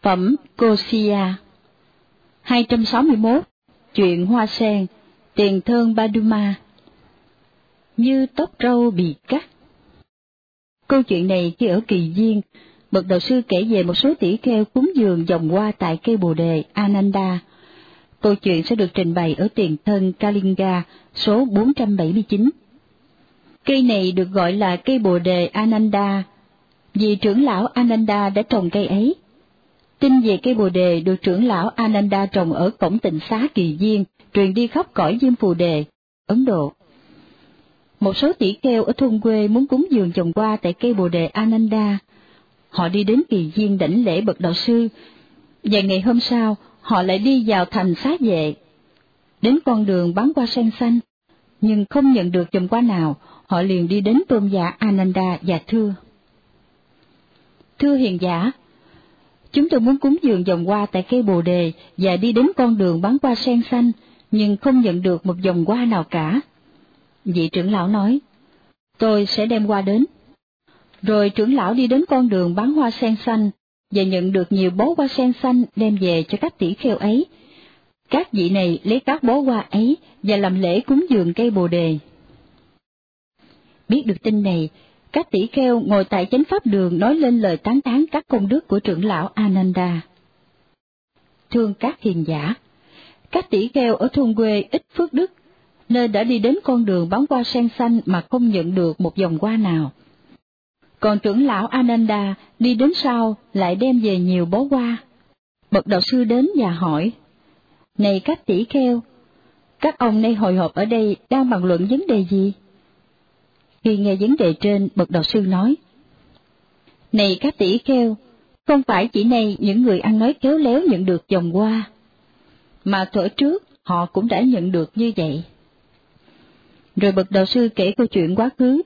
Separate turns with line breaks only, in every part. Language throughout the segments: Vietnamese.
Phẩm Cosia. 261. Chuyện hoa sen, tiền thơn Baduma. Như tóc râu bị cắt. Câu chuyện này khi ở Kỳ Viên, bậc đạo sư kể về một số tỷ kheo cúng dường vòng hoa tại cây Bồ Đề Ananda. Câu chuyện sẽ được trình bày ở tiền thân Kalinga số 479. Cây này được gọi là cây Bồ Đề Ananda vì trưởng lão Ananda đã trồng cây ấy. Tin về cây Bồ Đề được trưởng lão Ananda trồng ở cổng tịnh xá Kỳ Viên, truyền đi khắp cõi Diêm Phù Đề, Ấn Độ. Một số tỷ kheo ở thôn quê muốn cúng dường trồng hoa tại cây Bồ Đề Ananda. Họ đi đến Kỳ Viên đảnh lễ bậc đạo sư, và ngày hôm sau họ lại đi vào thành Xá Vệ. Đến con đường bán hoa sen xanh, nhưng không nhận được trồng hoa nào, họ liền đi đến tôn giả Ananda và thưa: Thưa hiền giả, chúng tôi muốn cúng dường vòng hoa tại cây Bồ Đề và đi đến con đường bán hoa sen xanh, nhưng không nhận được một vòng hoa nào cả. Vị trưởng lão nói: Tôi sẽ đem hoa đến. Rồi trưởng lão đi đến con đường bán hoa sen xanh và nhận được nhiều bó hoa sen xanh đem về cho các tỷ kheo ấy. Các vị này lấy các bó hoa ấy và làm lễ cúng dường cây Bồ Đề. Biết được tin này, các tỷ kheo ngồi tại chánh pháp đường nói lên lời tán thán các công đức của trưởng lão Ananda. Thương các hiền giả, các tỷ kheo ở thôn quê ít phước đức, nên đã đi đến con đường bán hoa sen xanh mà không nhận được một vòng hoa nào. Còn trưởng lão Ananda đi đến sau lại đem về nhiều bó hoa. Bậc đạo sư đến và hỏi: Này các tỷ kheo, các ông nay hội họp ở đây đang bàn luận vấn đề gì? Khi nghe vấn đề trên, bậc đạo sư nói: Này các tỷ kheo, không phải chỉ nay những người ăn nói khéo léo nhận được vòng hoa, mà thuở trước họ cũng đã nhận được như vậy. Rồi bậc đạo sư kể câu chuyện quá khứ.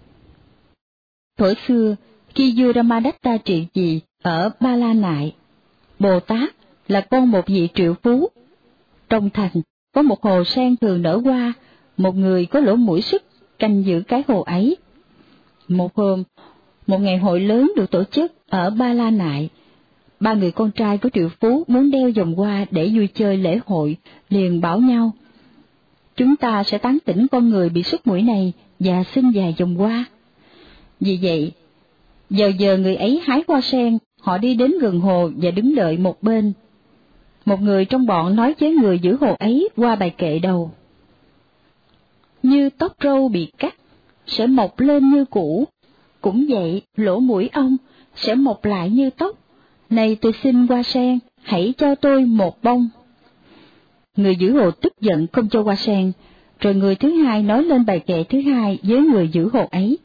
Thuở xưa, khi vua Ramadatta trị vì ở Ba La Nại, Bồ Tát là con một vị triệu phú. Trong thành có một hồ sen thường nở hoa, một người có lỗ mũi sức canh giữ cái hồ ấy. Một hôm, một ngày hội lớn được tổ chức ở Ba La Nại. 3 người con trai của triệu phú muốn đeo vòng hoa để vui chơi lễ hội, liền bảo nhau: Chúng ta sẽ tán tỉnh con người bị sức mũi này và xin vài vòng hoa. Vì vậy, vào giờ người ấy hái hoa sen, họ đi đến gần hồ và đứng đợi một bên. Một người trong bọn nói với người giữ hồ ấy qua bài kệ đầu: Như tóc râu bị cắt, sẽ mọc lên như cũ, cũng vậy lỗ mũi ông sẽ mọc lại như tóc. Này tôi xin hoa sen, hãy cho tôi một bông. Người giữ hồ tức giận không cho hoa sen, rồi người thứ hai nói lên bài kệ thứ hai với người giữ hồ ấy: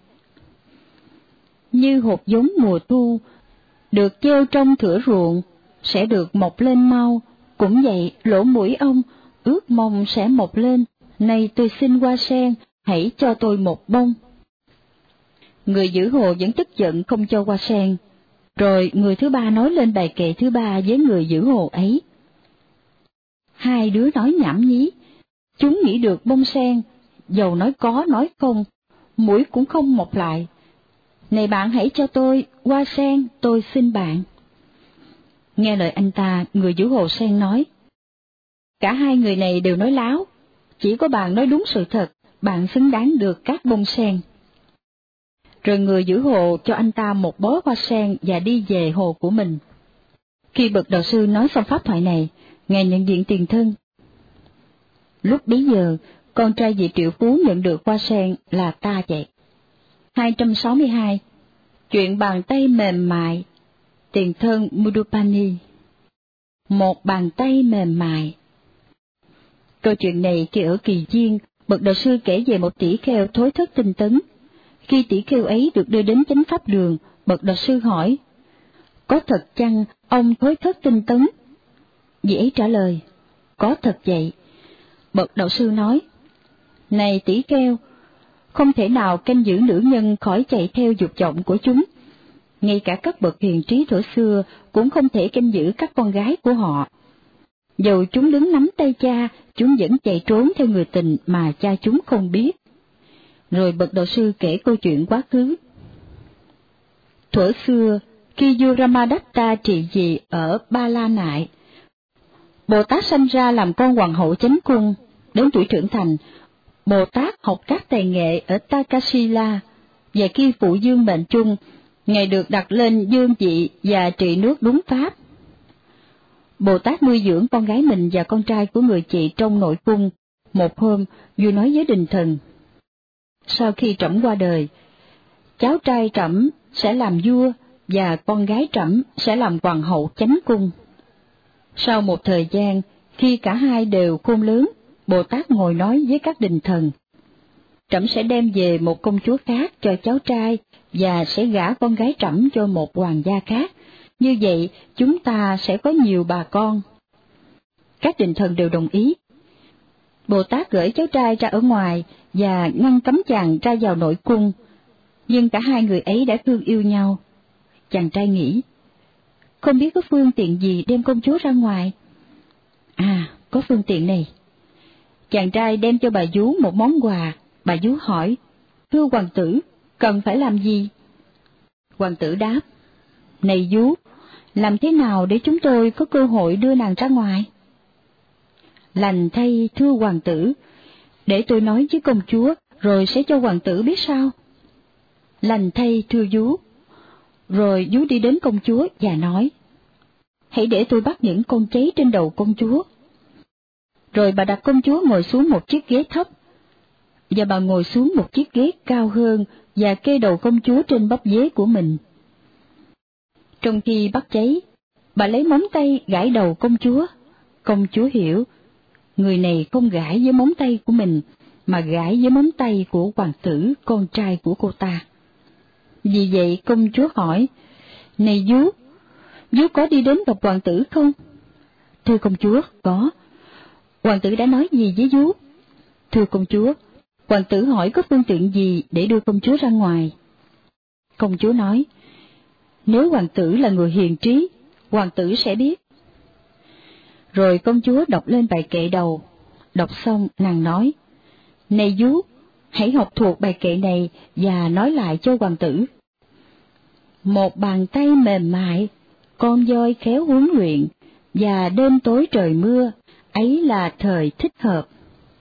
Như hột giống mùa thu, được gieo trong thửa ruộng, sẽ được mọc lên mau, cũng vậy lỗ mũi ông ước mong sẽ mọc lên. Này tôi xin hoa sen, hãy cho tôi một bông. Người giữ hồ vẫn tức giận không cho hoa sen, rồi người thứ ba nói lên bài kệ thứ ba với người giữ hồ ấy: Hai đứa nói nhảm nhí, chúng nghĩ được bông sen, dầu nói có nói không, mũi cũng không mọc lại. Này bạn hãy cho tôi hoa sen, tôi xin bạn. Nghe lời anh ta, người giữ hồ sen nói: Cả hai người này đều nói láo, chỉ có bạn nói đúng sự thật, bạn xứng đáng được các bông sen. Rồi người giữ hồ cho anh ta một bó hoa sen và đi về hồ của mình. Khi bậc đạo sư nói xong pháp thoại này, ngài nhận diện tiền thân. Lúc bấy giờ, con trai vị triệu phú nhận được hoa sen là ta vậy. 262. Chuyện bàn tay mềm mại, tiền thân Mudupani. Một bàn tay mềm mại. Câu chuyện này khi ở Kỳ Viên, bậc đạo sư kể về một tỷ kheo thối thất tinh tấn. Khi tỷ kheo ấy được đưa đến chánh pháp đường, bậc đạo sư hỏi: Có thật chăng ông thối thất tinh tấn? Vị ấy trả lời: Có thật vậy. Bậc đạo sư nói: Này tỷ kheo, không thể nào canh giữ nữ nhân khỏi chạy theo dục vọng của chúng. Ngay cả các bậc hiền trí thuở xưa cũng không thể canh giữ các con gái của họ. Dầu chúng đứng nắm tay cha, chúng vẫn chạy trốn theo người tình mà cha chúng không biết. Rồi bậc đạo sư kể câu chuyện quá khứ. Thuở xưa, khi vua Ramadatta trị vì ở Ba La Nại, Bồ Tát sanh ra làm con hoàng hậu chánh cung. Đến tuổi trưởng thành, Bồ Tát học các tài nghệ ở Takasila, và khi phụ dương mệnh chung, Ngài được đặt lên dương vị và trị nước đúng pháp. Bồ Tát nuôi dưỡng con gái mình và con trai của người chị trong nội cung. Một hôm, vua nói với đình thần: sau khi trẫm qua đời, cháu trai trẫm sẽ làm vua và con gái trẫm sẽ làm hoàng hậu chánh cung. Sau một thời gian, khi cả hai đều khôn lớn, Bồ Tát ngồi nói với các đình thần: trẫm sẽ đem về một công chúa khác cho cháu trai và sẽ gả con gái trẫm cho một hoàng gia khác. Như vậy, chúng ta sẽ có nhiều bà con. Các đình thần đều đồng ý. Bồ Tát gửi cháu trai ra ở ngoài và ngăn cấm chàng ra vào nội cung, nhưng cả hai người ấy đã thương yêu nhau. Chàng trai nghĩ, không biết có phương tiện gì đem công chúa ra ngoài. Có phương tiện này. Chàng trai đem cho bà vú một món quà. Bà vú hỏi, thưa hoàng tử, cần phải làm gì? Hoàng tử đáp, này vú, làm thế nào để chúng tôi có cơ hội đưa nàng ra ngoài? Lành thay thưa hoàng tử, để tôi nói với công chúa, rồi sẽ cho hoàng tử biết sao. Lành thay thưa vú. Rồi vú đi đến công chúa và nói, hãy để tôi bắt những con cháy trên đầu công chúa. Rồi bà đặt công chúa ngồi xuống một chiếc ghế thấp, và bà ngồi xuống một chiếc ghế cao hơn và kê đầu công chúa trên bắp dế của mình. Trong khi bắt cháy, bà lấy móng tay gãi đầu công chúa. Công chúa hiểu, người này không gãi với móng tay của mình, mà gãi với móng tay của hoàng tử, con trai của cô ta. Vì vậy công chúa hỏi, này vú có đi đến gặp hoàng tử không? Thưa công chúa, có. Hoàng tử đã nói gì với vú? Thưa công chúa, hoàng tử hỏi có phương tiện gì để đưa công chúa ra ngoài. Công chúa nói, nếu hoàng tử là người hiền trí, hoàng tử sẽ biết. Rồi công chúa đọc lên bài kệ đầu. Đọc xong, nàng nói, này vú, hãy học thuộc bài kệ này và nói lại cho hoàng tử. Một bàn tay mềm mại, con voi khéo huấn luyện, và đêm tối trời mưa, ấy là thời thích hợp.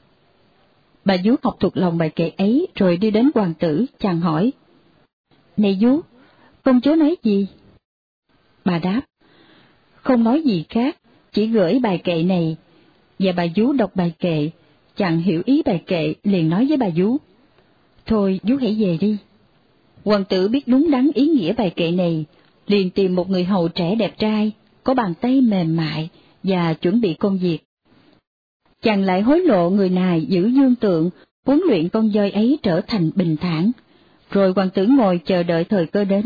Bà vú học thuộc lòng bài kệ ấy rồi đi đến hoàng tử, chàng hỏi, này vú, công chúa nói gì? Bà đáp, không nói gì khác, chỉ gửi bài kệ này. Và bà vú đọc bài kệ, chàng hiểu ý bài kệ liền nói với bà vú, thôi vú hãy về đi. Hoàng tử biết đúng đắn ý nghĩa bài kệ này, liền tìm một người hầu trẻ đẹp trai, có bàn tay mềm mại và chuẩn bị công việc. Chàng lại hối lộ người này giữ dương tượng, huấn luyện con voi ấy trở thành bình thản, rồi hoàng tử ngồi chờ đợi thời cơ đến.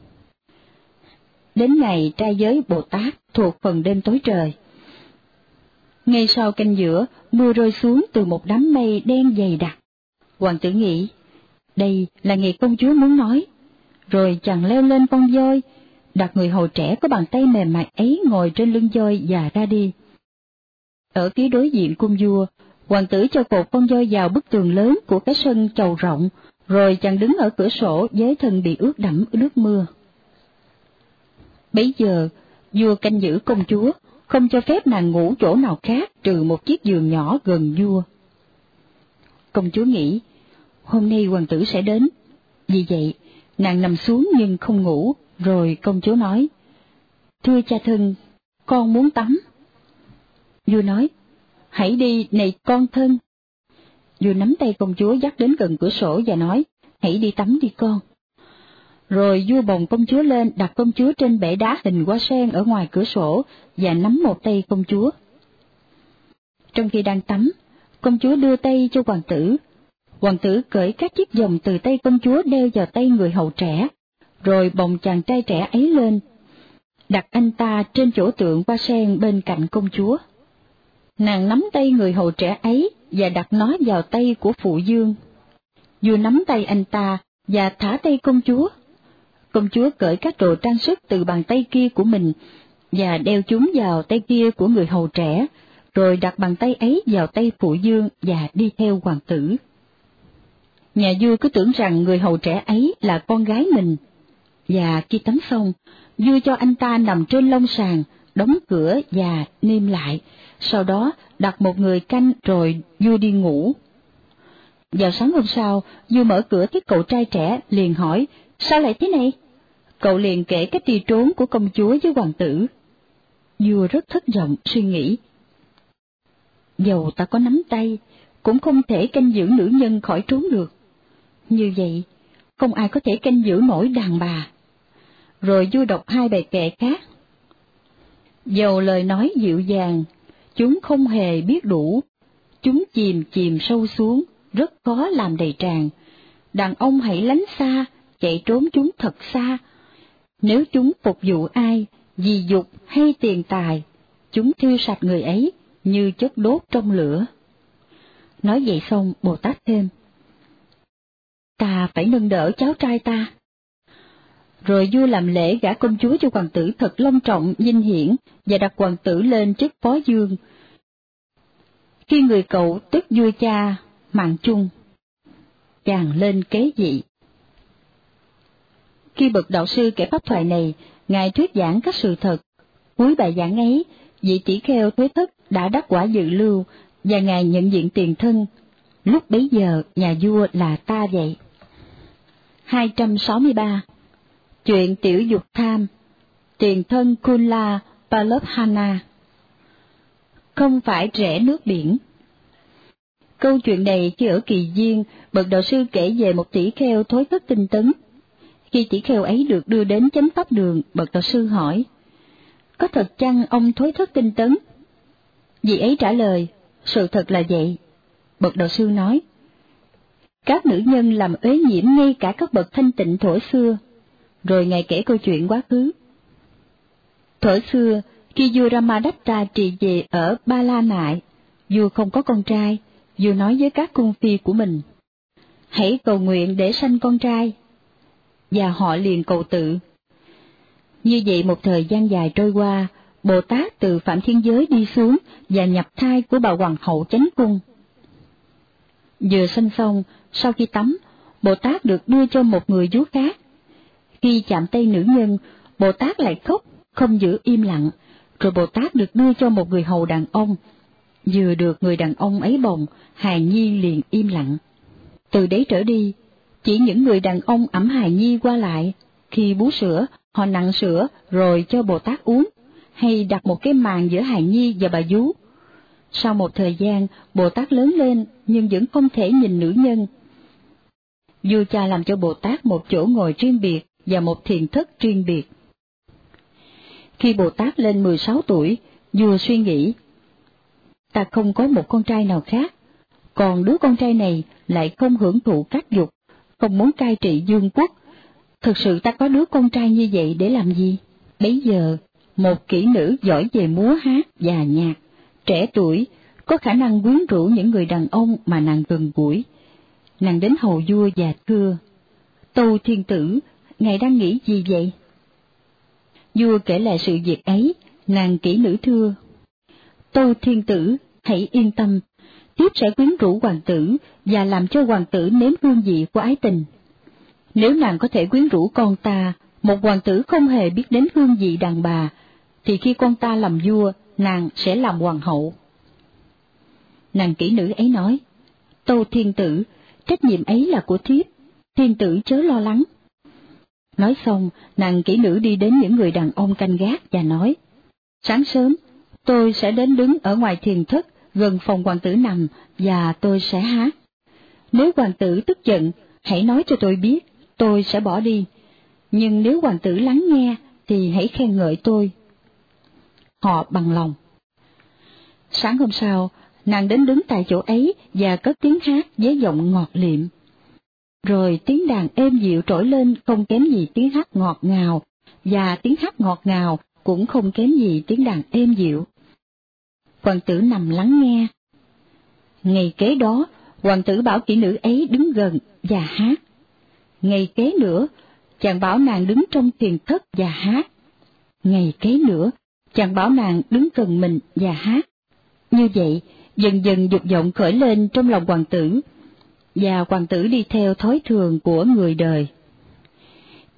Đến ngày trai giới Bồ Tát thuộc phần đêm tối trời. Ngay sau canh giữa, mưa rơi xuống từ một đám mây đen dày đặc. Hoàng tử nghĩ, đây là ngày công chúa muốn nói. Rồi chàng leo lên con voi, đặt người hầu trẻ có bàn tay mềm mại ấy ngồi trên lưng voi và ra đi. Ở phía đối diện cung vua, hoàng tử cho cột con voi vào bức tường lớn của cái sân chầu rộng, rồi chàng đứng ở cửa sổ với thân bị ướt đẫm nước mưa. Bấy giờ, vua canh giữ công chúa, không cho phép nàng ngủ chỗ nào khác trừ một chiếc giường nhỏ gần vua. Công chúa nghĩ, hôm nay hoàng tử sẽ đến. Vì vậy, nàng nằm xuống nhưng không ngủ, rồi công chúa nói, thưa cha thân, con muốn tắm. Vua nói, hãy đi này con thân. Vua nắm tay công chúa dắt đến gần cửa sổ và nói, hãy đi tắm đi con. Rồi vua bồng công chúa lên, đặt công chúa trên bệ đá hình hoa sen ở ngoài cửa sổ và nắm một tay công chúa. Trong khi đang tắm, công chúa đưa tay cho hoàng tử. Hoàng tử cởi các chiếc vòng từ tay công chúa đeo vào tay người hầu trẻ, rồi bồng chàng trai trẻ ấy lên, đặt anh ta trên chỗ tượng hoa sen bên cạnh công chúa. Nàng nắm tay người hầu trẻ ấy và đặt nó vào tay của phụ dương. Vua nắm tay anh ta và thả tay công chúa. Công chúa cởi các đồ trang sức từ bàn tay kia của mình và đeo chúng vào tay kia của người hầu trẻ, rồi đặt bàn tay ấy vào tay phụ dương và đi theo hoàng tử. Nhà vua cứ tưởng rằng người hầu trẻ ấy là con gái mình. và khi tắm xong, vua cho anh ta nằm trên lông sàn, đóng cửa và niêm lại, sau đó đặt một người canh rồi vua đi ngủ. Vào sáng hôm sau, vua mở cửa thấy cậu trai trẻ, liền hỏi, sao lại thế này? Cậu liền kể cách đi trốn của công chúa với hoàng tử. Vua rất thất vọng, suy nghĩ. Dầu ta có nắm tay, cũng không thể canh giữ nữ nhân khỏi trốn được. Như vậy, không ai có thể canh giữ nổi đàn bà. Rồi vua đọc hai bài kệ khác. Dầu lời nói dịu dàng, chúng không hề biết đủ, chúng chìm chìm sâu xuống, rất khó làm đầy tràn. Đàn ông hãy lánh xa, chạy trốn chúng thật xa. Nếu chúng phục vụ ai, vì dục hay tiền tài, chúng thiêu sạch người ấy như chất đốt trong lửa. Nói vậy xong, Bồ Tát thêm, ta phải nâng đỡ cháu trai ta. Rồi vua làm lễ gả công chúa cho hoàng tử thật long trọng, vinh hiển, và đặt hoàng tử lên chức phó vương. Khi người cậu tức vua cha, Mạng Chung, chàng lên kế vị. Khi bậc đạo sư kể pháp thoại này, ngài thuyết giảng các sự thật. Cuối bài giảng ấy, vị tỷ kheo Thế Thất đã đắc quả dự lưu, và ngài nhận diện tiền thân. Lúc bấy giờ, nhà vua là ta vậy. 263. Chuyện tiểu dục tham, tiền thân Kunla Palabhana. Không phải rẽ nước biển. Câu chuyện này khi ở Kỳ Viên, bậc đạo sư kể về một tỷ kheo thối thất tinh tấn. Khi tỷ kheo ấy được đưa đến chánh pháp đường, bậc đạo sư hỏi, có thật chăng ông thối thất tinh tấn? Vị ấy trả lời, sự thật là vậy. Bậc đạo sư nói, các nữ nhân làm uế nhiễm ngay cả các bậc thanh tịnh thuở xưa. Rồi ngài kể câu chuyện quá khứ. Thuở xưa, khi vua Ramadatta trị về ở Ba La Nại, vua không có con trai, vua nói với các cung phi của mình, hãy cầu nguyện để sanh con trai. Và họ liền cầu tự. Như vậy một thời gian dài trôi qua, Bồ Tát từ Phạm Thiên Giới đi xuống và nhập thai của bà hoàng hậu Chánh Cung. Vừa sanh xong, sau khi tắm, Bồ Tát được đưa cho một người vú khác. Khi chạm tay nữ nhân, Bồ Tát lại khóc, không giữ im lặng, rồi Bồ Tát được đưa cho một người hầu đàn ông. Vừa được người đàn ông ấy bồng, hài nhi liền im lặng. Từ đấy trở đi, chỉ những người đàn ông ẵm hài nhi qua lại, khi bú sữa, họ nặn sữa rồi cho Bồ Tát uống, hay đặt một cái màn giữa hài nhi và bà vú. Sau một thời gian, Bồ Tát lớn lên nhưng vẫn không thể nhìn nữ nhân. Vua cha làm cho Bồ Tát một chỗ ngồi riêng biệt và một thiền thất riêng biệt. Khi Bồ Tát lên 16 tuổi, vua suy nghĩ, ta không có một con trai nào khác, còn đứa con trai này lại không hưởng thụ các dục, không muốn cai trị vương quốc. Thực sự ta có đứa con trai như vậy để làm gì? Bấy giờ, một kỹ nữ giỏi về múa hát và nhạc, trẻ tuổi, có khả năng quyến rũ những người đàn ông mà nàng gần gũi. Nàng đến hầu vua và thưa, Tâu Thiên Tử, ngài đang nghĩ gì vậy? Vua kể lại sự việc ấy, nàng kỹ nữ thưa, Tâu Thiên Tử, hãy yên tâm, tiếp sẽ quyến rũ hoàng tử và làm cho hoàng tử nếm hương vị của ái tình. Nếu nàng có thể quyến rũ con ta, một hoàng tử không hề biết đến hương vị đàn bà, thì khi con ta làm vua, nàng sẽ làm hoàng hậu. Nàng kỹ nữ ấy nói, Tâu Thiên Tử, trách nhiệm ấy là của thiếp, thiên tử chớ lo lắng. Nói xong, nàng kỹ nữ đi đến những người đàn ông canh gác và nói, sáng sớm, tôi sẽ đến đứng ở ngoài thiền thất, gần phòng hoàng tử nằm, và tôi sẽ hát. Nếu hoàng tử tức giận, hãy nói cho tôi biết, tôi sẽ bỏ đi. Nhưng nếu hoàng tử lắng nghe, thì hãy khen ngợi tôi. Họ bằng lòng. Sáng hôm sau, nàng đến đứng tại chỗ ấy và cất tiếng hát với giọng ngọt liệm. Rồi tiếng đàn êm dịu trỗi lên không kém gì tiếng hát ngọt ngào, và tiếng hát ngọt ngào cũng không kém gì tiếng đàn êm dịu. Hoàng tử nằm lắng nghe. Ngày kế đó, hoàng tử bảo kỹ nữ ấy đứng gần và hát. Ngày kế nữa, chàng bảo nàng đứng trong thiền thất và hát. Ngày kế nữa, chàng bảo nàng đứng gần mình và hát. Như vậy, dần dần dục vọng khởi lên trong lòng hoàng tử, và hoàng tử đi theo thói thường của người đời.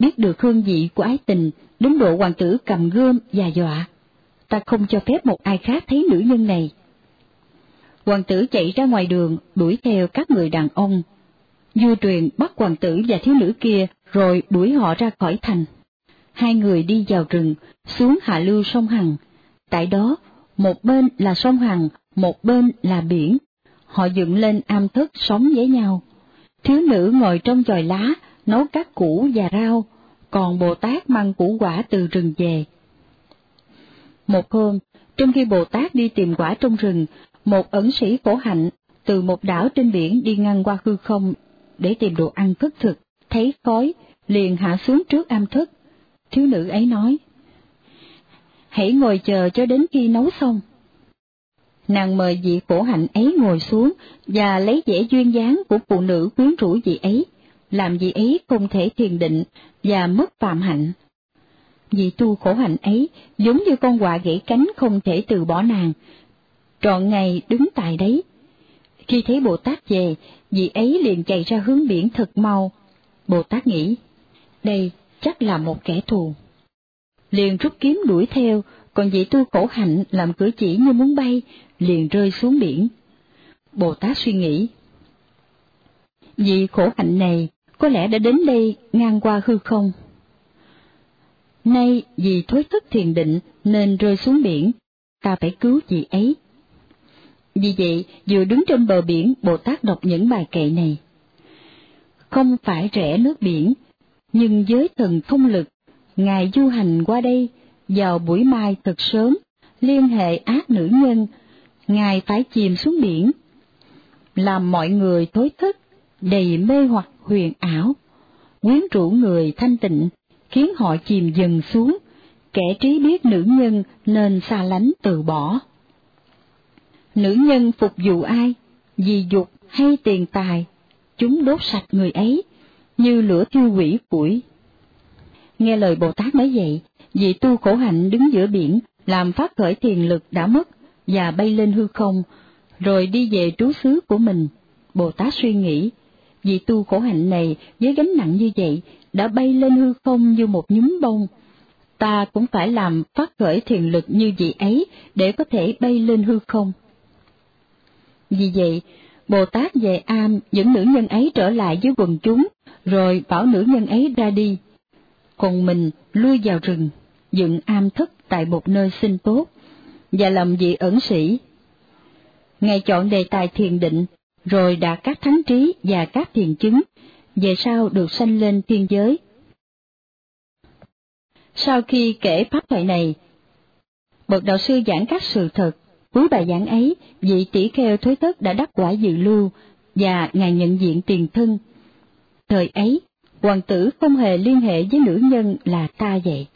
biết được hương vị của ái tình, đến độ hoàng tử cầm gươm và dọa. Ta không cho phép một ai khác thấy nữ nhân này. Hoàng tử chạy ra ngoài đường, đuổi theo các người đàn ông. Vua truyền bắt hoàng tử và thiếu nữ kia, rồi đuổi họ ra khỏi thành. Hai người đi vào rừng, xuống hạ lưu sông Hằng. Tại đó, một bên là sông Hằng, một bên là biển. Họ dựng lên am thất sống với nhau. Thiếu nữ ngồi trong chòi lá, nấu các củ và rau, còn Bồ Tát mang củ quả từ rừng về. Một hôm, trong khi Bồ Tát đi tìm quả trong rừng, một ẩn sĩ khổ hạnh từ một đảo trên biển đi ngang qua hư không để tìm đồ ăn cất thực, thấy khói, liền hạ xuống trước am thất. Thiếu nữ ấy nói: "Hãy ngồi chờ cho đến khi nấu xong." Nàng mời vị khổ hạnh ấy ngồi xuống và lấy vẻ duyên dáng của phụ nữ quyến rũ vị ấy, làm vị ấy không thể thiền định và mất phạm hạnh. Vị tu khổ hạnh ấy giống như con quạ gãy cánh không thể từ bỏ nàng, trọn ngày đứng tại đấy. Khi thấy Bồ Tát về, vị ấy liền chạy ra hướng biển thật mau. Bồ Tát nghĩ, đây chắc là một kẻ thù. Liền rút kiếm đuổi theo, còn vị tu khổ hạnh làm cử chỉ như muốn bay, liền rơi xuống biển. Bồ Tát suy nghĩ, vị khổ hạnh này có lẽ đã đến đây ngang qua hư không. Nay vì thối thất thiền định nên rơi xuống biển, ta phải cứu vị ấy. Vì vậy, vừa đứng trên bờ biển, Bồ Tát đọc những bài kệ này. Không phải rẽ nước biển, nhưng với thần thông lực, Ngài du hành qua đây, vào buổi mai thật sớm, liên hệ ác nữ nhân, Ngài phải chìm xuống biển, làm mọi người thối thất, đầy mê hoặc huyền ảo, quyến rũ người thanh tịnh, khiến họ chìm dần xuống, kẻ trí biết nữ nhân nên xa lánh từ bỏ. Nữ nhân phục vụ ai, vì dục hay tiền tài, chúng đốt sạch người ấy, như lửa thiêu hủy củi. Nghe lời Bồ Tát nói vậy, vị tu khổ hạnh đứng giữa biển, làm phát khởi thiền lực đã mất, và bay lên hư không, rồi đi về trú xứ của mình. Bồ Tát suy nghĩ, vị tu khổ hạnh này với gánh nặng như vậy, đã bay lên hư không như một nhúm bông. Ta cũng phải làm phát khởi thiền lực như vị ấy, để có thể bay lên hư không. Vì vậy, Bồ Tát về am dẫn nữ nhân ấy trở lại với quần chúng, rồi bảo nữ nhân ấy ra đi. Còn mình lui vào rừng, dựng am thất tại một nơi sinh tốt, và làm vị ẩn sĩ. Ngài chọn đề tài thiền định, rồi đạt các thắng trí và các thiền chứng, về sau được sanh lên thiên giới. Sau khi kể pháp thoại này, bậc đạo sư giảng các sự thật. Cuối bài giảng ấy, vị tỷ kheo thối thất đã đắc quả dự lưu, và Ngài nhận diện tiền thân. Thời ấy, hoàng tử không hề liên hệ với nữ nhân là ta vậy.